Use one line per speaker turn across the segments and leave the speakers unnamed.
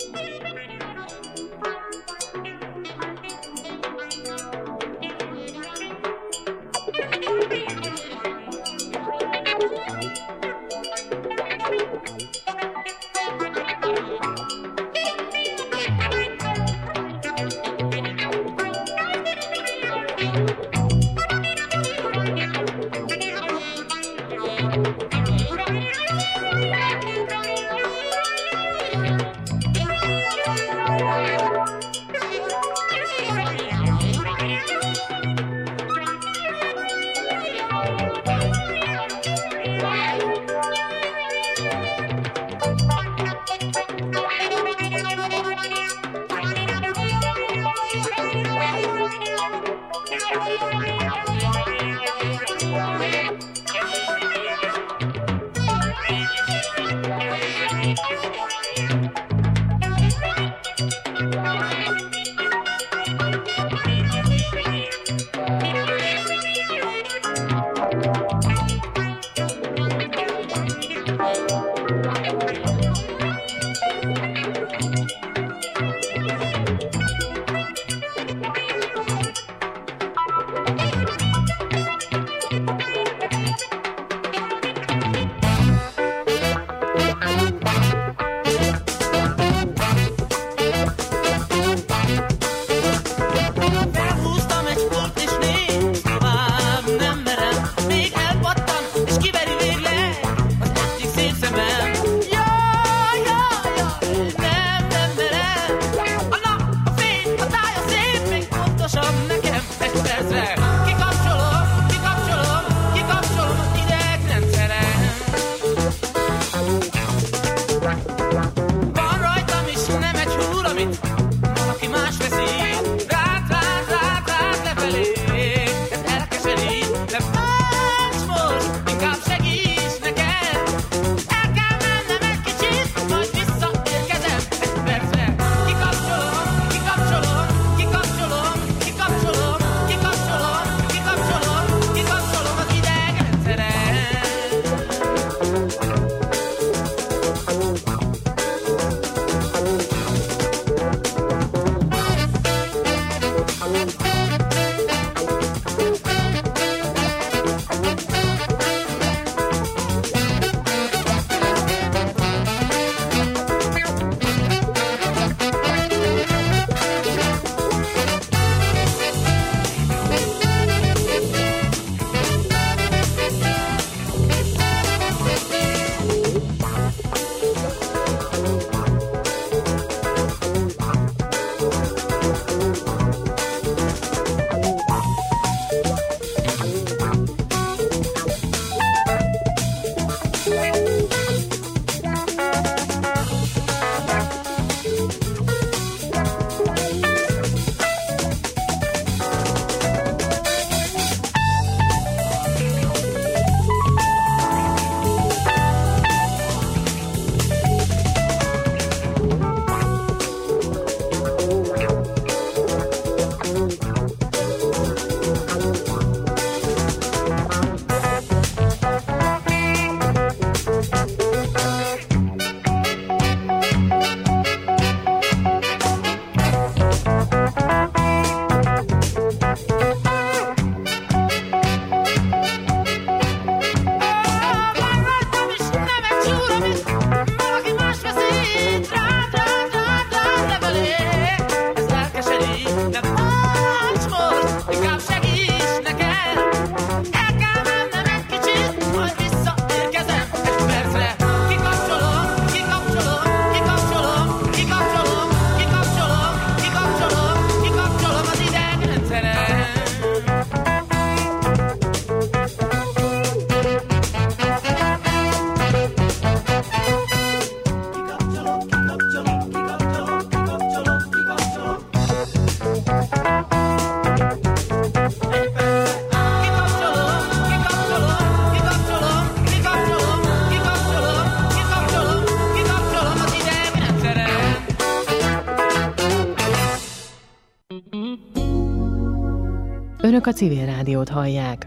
Önök a Civil Rádiót hallják.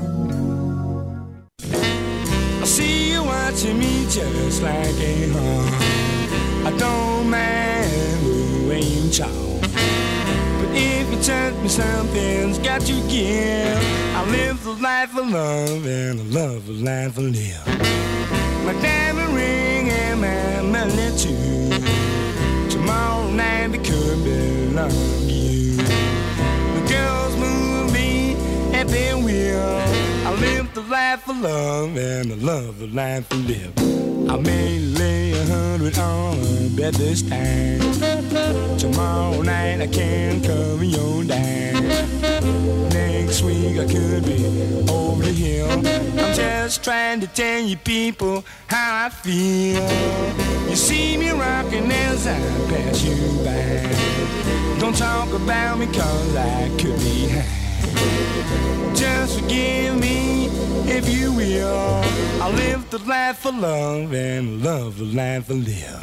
I see you watching me just like a hawk. I don't mind and charm. But if you touch me, something's got to give. I live the life of love and I love the life of live. My diamond ring and my money too. Tomorrow night it could belong to you. The girls move me at their will. I live the life of love and I love the life of live. I may lay 100 on a bed this time. Tomorrow night I can cover your dime. Next week I could be over the hill. I'm just trying to tell you people how I feel. You see me rocking as I pass you by. Don't talk about me cause I could be high. Just forgive me if you will. I live the life of love and love the life of live.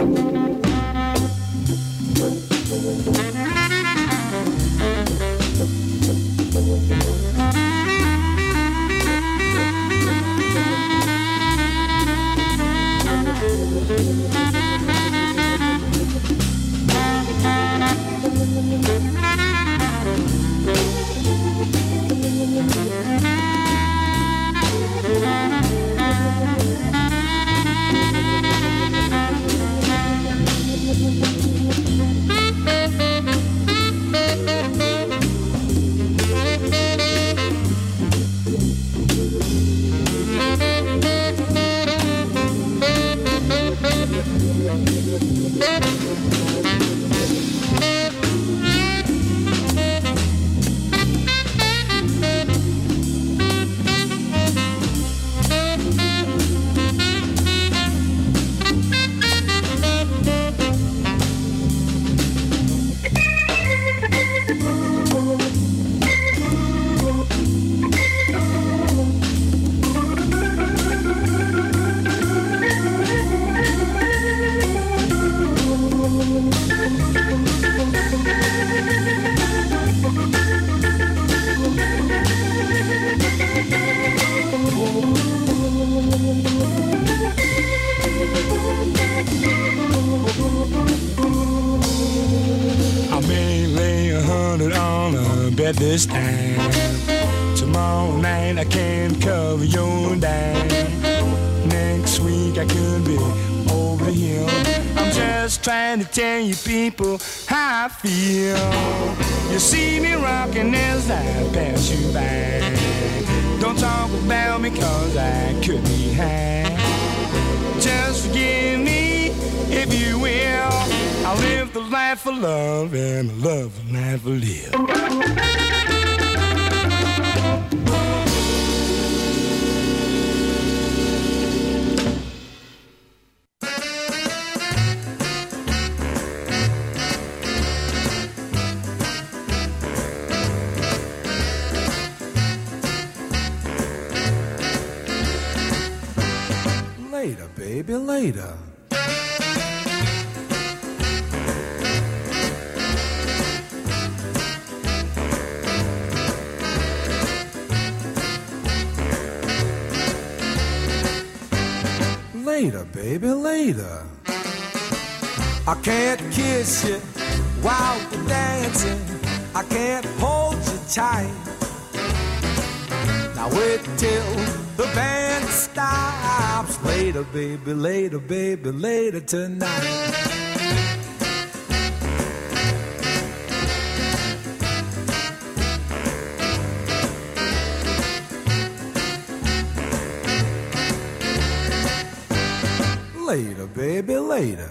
This time, tomorrow night I can cover your dime. Next week I could be over the hill. I'm just trying to tell you people how I feel. You see me rocking as I pass you by. Don't talk about me cause I could be high. Just forgive me if you will. I live the life of love and I love the life of live.
Later, baby, later. Later, baby, later. I can't kiss you while we're dancing. I can't hold you tight. Now wait till the band stops. Later, baby, later tonight. Later, baby, later.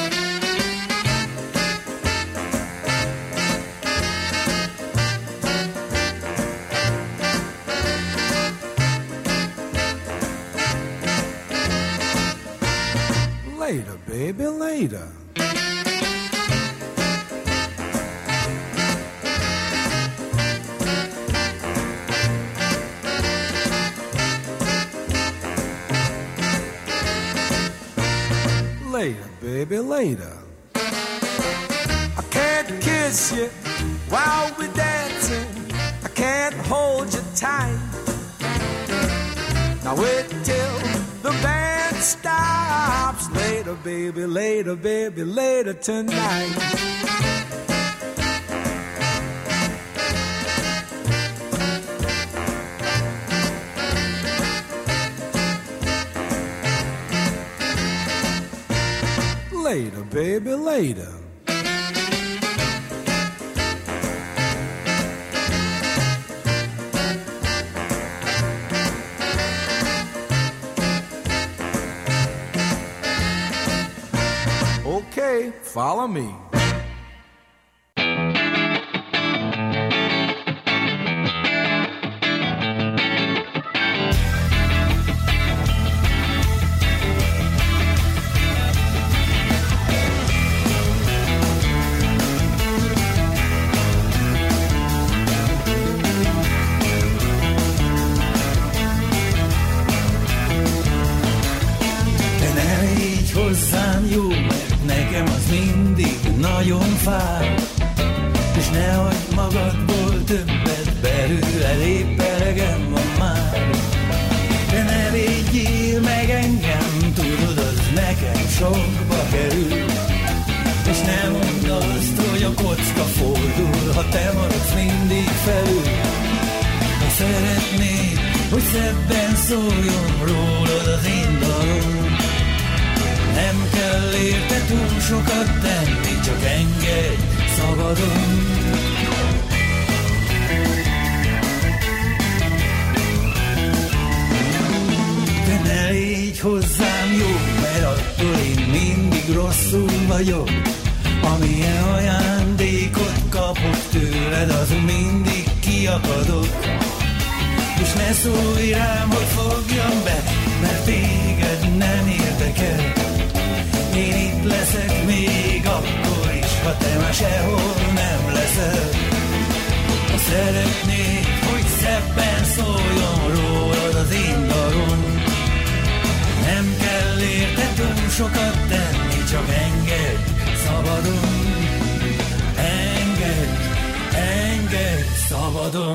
Later, baby, later. Later, baby, later. I can't kiss you while we're dancing. I can't hold you tight. Now wait till the band stops. Later, baby, later tonight. later, baby, later. Okay, follow me.
Hozzám jó, mert nekem az mindig nagyon fáj. És nehogy magadból többet belőle, épp elegem van már. De ne védjél meg engem, tudod, az nekem sokba kerül. És ne mondd azt, hogy a kocka fordul, ha te maradsz mindig felül. Ha szeretnéd, hogy szebben szóljon rólad az én dalom, nem kell érte túl sokat tenni, csak engedj szabadon. De ne légy hozzám jó, mert attól én mindig rosszul vagyok. Amilyen ajándékot kapok tőled, az mindig kiakadok. És ne szólj rám, hogy fogjam be, mert téged nem érdekel. Én itt leszek még akkor is, ha te már sehol nem leszel. Ha szeretnéd, hogy szebben szóljon rólad az én dalom, nem kell érte túl sokat tenni, csak engedj szabadon. Engedj, engedj szabadon.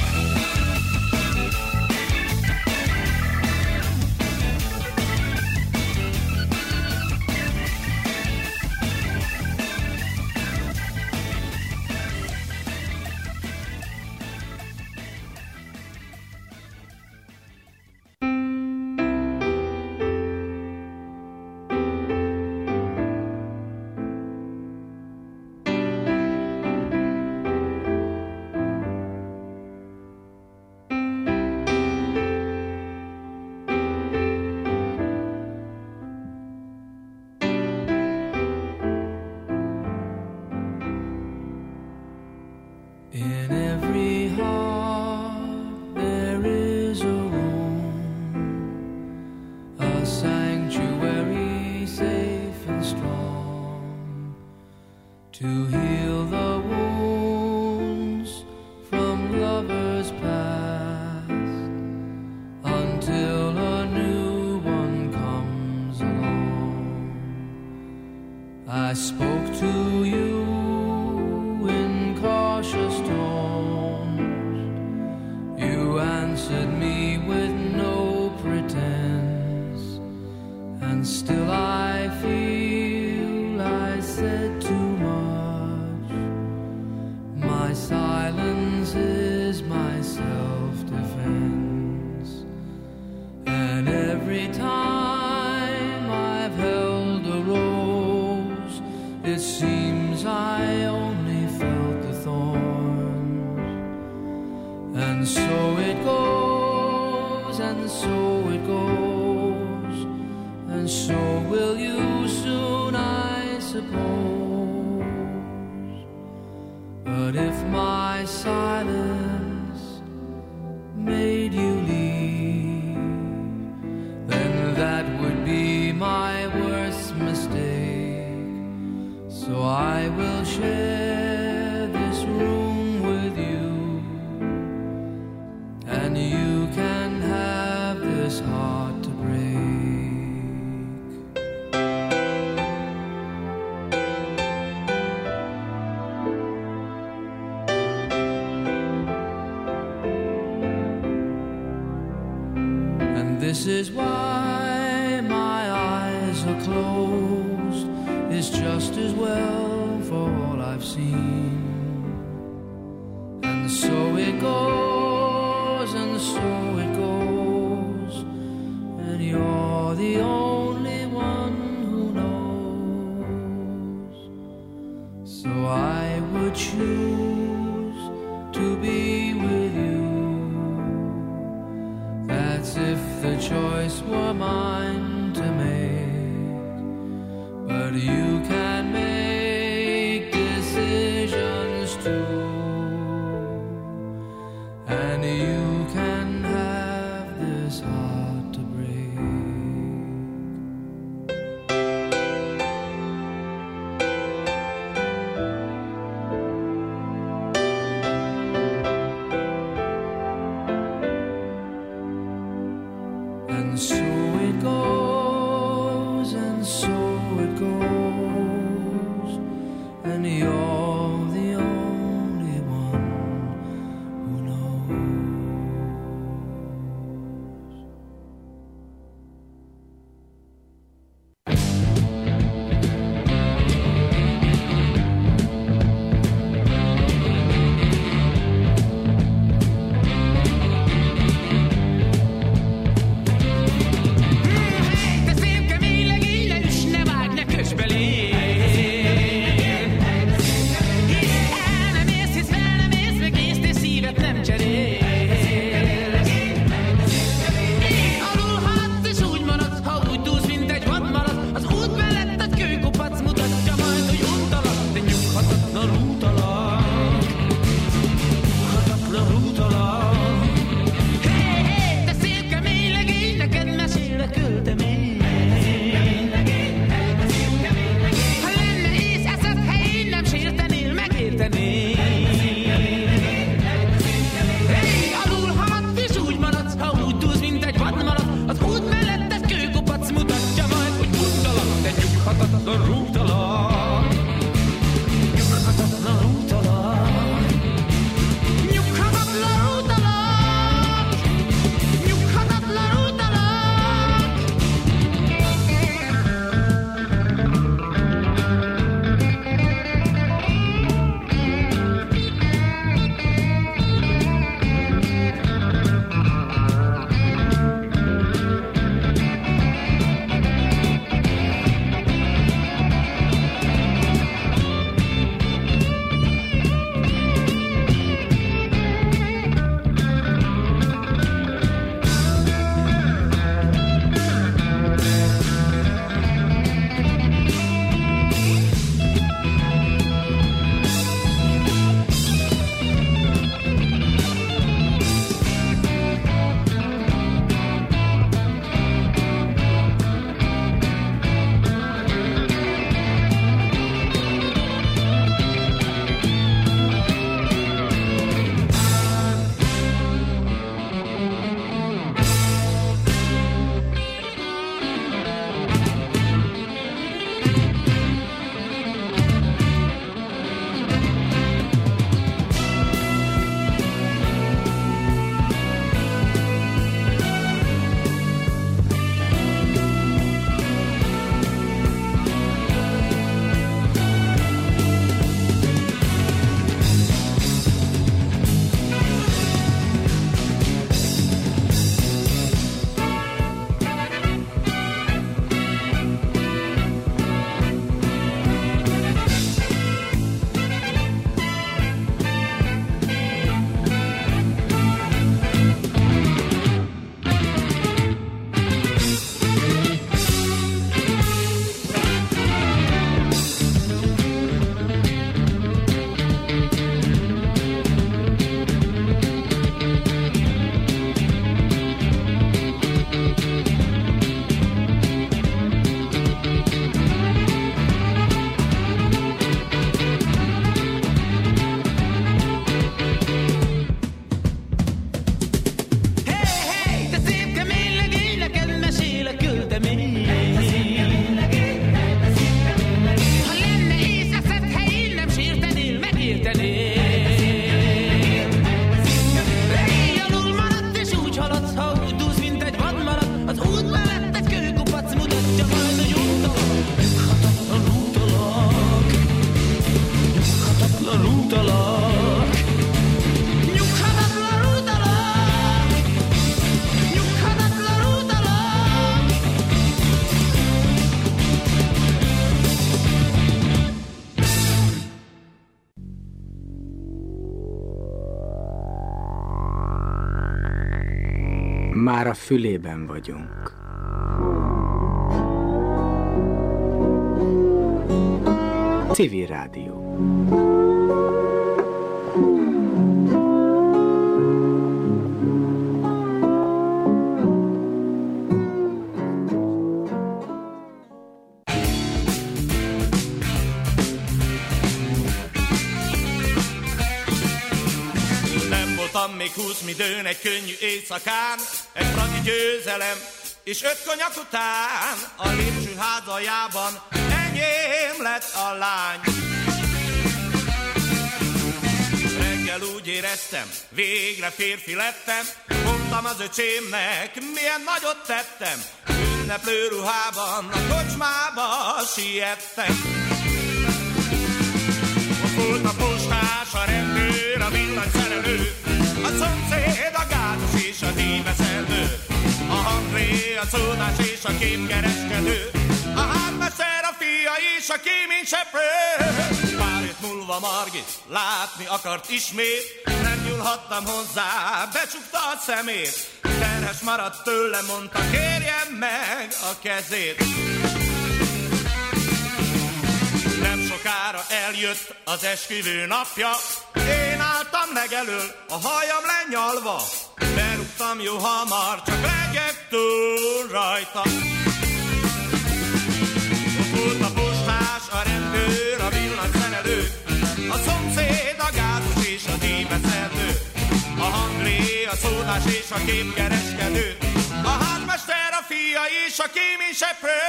This is why my eyes are closed. It's just as well for all I've seen. And so it goes, and so it goes. And you're the only one who knows. So I would choose to be with you. That's if the choice were mine to make. But you can make decisions too. And you can have this heart to break. And so it goes, and so it goes, and you're the only one who knows.
De szép kemény legénye, üss, ne vágj, ne köss belé. El nem ész, hisz fel nem ész, meg észt és szívet nem cserél. Én alulhat és úgy maradsz, ha úgy dúlsz, mint egy vadmaradt. Az út mellett egy kőkupac mutatja majd, hogy úttalat, de nyughatatlan útalak. Nyughatatlan útalak. Hé, hé, te szép kemény legény, neked mesélre költemény. Ha lenne ész eszed helyén, nem sértenél, megértenél. Hé, alul haladt és úgy maradsz, ha úgy dúlsz, mint egy vadmaradt. Az út mellett egy kőkupac mutatja majd, hogy úttalat, de nyughatatlan rúgtalak. Nyughatatlan rúgtalak. Nyughatatlan rúgtalak. Nyughatatlan rúgtalak.
már a fülében vagyunk. Civil Rádió.
Még 20 midőn egy könnyű éjszakán, egy fradi győzelem és 5 konyak után a lépcsőház aljában enyém lett a lány. Reggel úgy éreztem, végre férfi lettem, mondtam az öcsémnek, milyen nagyot tettem, ünneplő ruhában a kocsmába siettem. Volt a postás, a rendőr, a villanyszerelő, a szomszéd, a gázos és a díjbeszedő, a hangré, a szódás és a képkereskedő, a házmester, a fia és a kéményseprő. Pár hét múlva Margit látni akart ismét, nem nyúlhattam hozzá, becsukta a szemét. Terhes maradt tőle, mondta, kérjem meg a kezét. Nem sokára eljött az esküvő napja, én álltam meg elől, a hajam lenyalva, berúgtam jó hamar, csak legyek túl rajta. Ott volt a postás, a rendőr, a villanyszerelő, a szomszéd, a gázos és a díjbeszedő, a hanglé, a szódás és a képkereskedő, a házmester, a fia és a kéményseprő.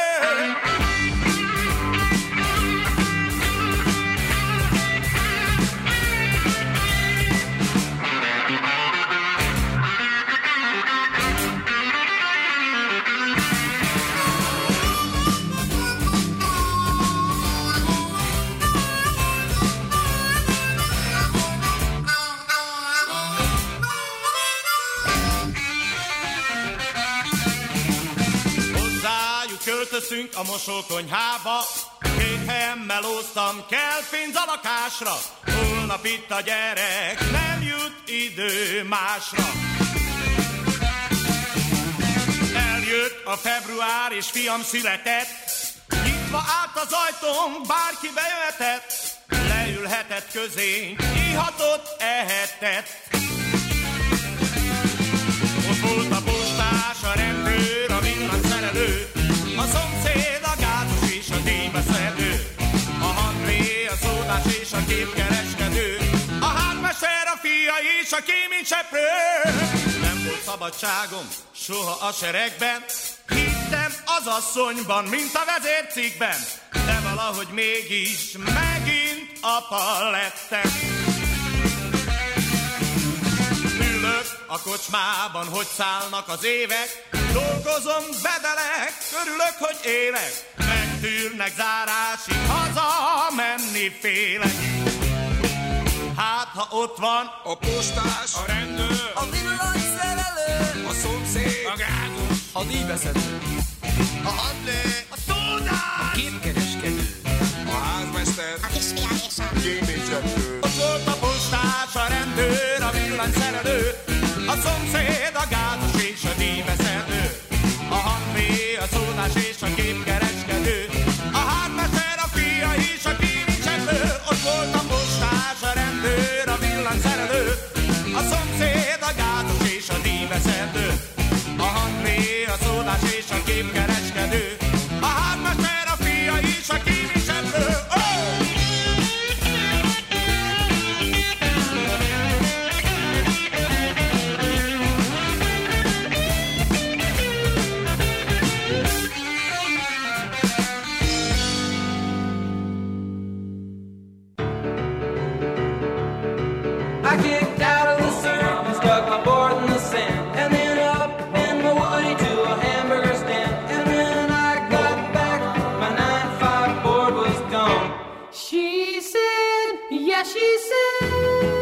Költözünk a mosókonyhába, 2 helyen melóztam, kell pénz a lakásra, holnap itt a gyerek, nem jut idő másra. Eljött a február és fiam született, nyitva állt az ajtón, bárki bejöhetett, leülhetett közénk, ihatott, ehetett. Ott volt a postás, a rendőr, a villanyszerelő, a szomszéd, a gázos és a díjbeszedő, a hangré, a szódás és a képkereskedő, a házmester, a fia és a kéményseprő. Nem volt szabadságom soha a seregben, hittem az asszonyban, mint a vezércikkben, de valahogy mégis megint apa lettem. Ülök a kocsmában, hogy szállnak az évek, dolgozom, bedelek, örülök, hogy élek, megtűrnek zárásig, haza menni félek. Hát, ha ott van
a postás,
a rendőr,
a villanyszerelő, a szomszéd,
a gázos,
a díjbeszedő,
a handlé, a szódás,
a képkereskedő, a házmester,
a kisfia és a
kéményseprő.
ott volt a postás, a rendőr, a villanyszerelő, a szomszéd, a gázos és a díjbeszedő, a hangré, a szódás és a képkereskedő, a házmester, a fia és a kéményseprő. Ott volt a postás, a rendőr, a villanyszerelő, a szomszéd, a gázos és a díjbeszedő, a hangré, a szódás és a képkereskedő, a házmester, a fia és a kéményseprő.
I kicked out of the surf and stuck my board in the sand, and then up in the woody to a hamburger stand, and then I got back, my 9-5 board was gone.
She said, yeah, she said,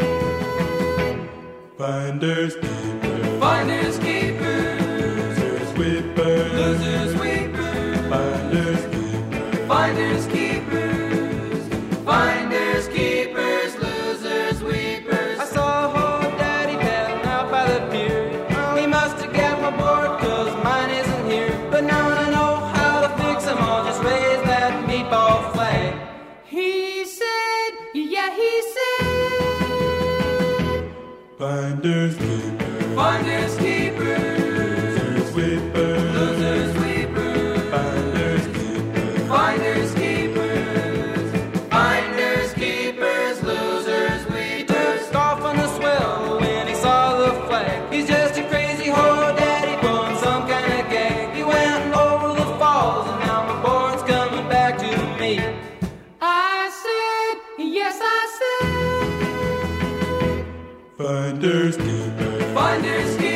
Finders keepers,
Finders keepers,
losers weepers,
losers weepers,
finders keepers,
finders keepers, finders keepers, losers weepers. I saw old daddy paddling out by the pier, he must have got my board that he said.
Finders keepers,
Finders keepers,
losers weepers,
losers weepers,
finders keepers,
finders keepers, finders keepers, losers weepers. Off on the swell when he saw the flag. He's just a crazy whore daddy pulling some kind of gag. He went over the falls and now my board's coming back to me. I said, yes I said.
finders keepers,
Finders keepers,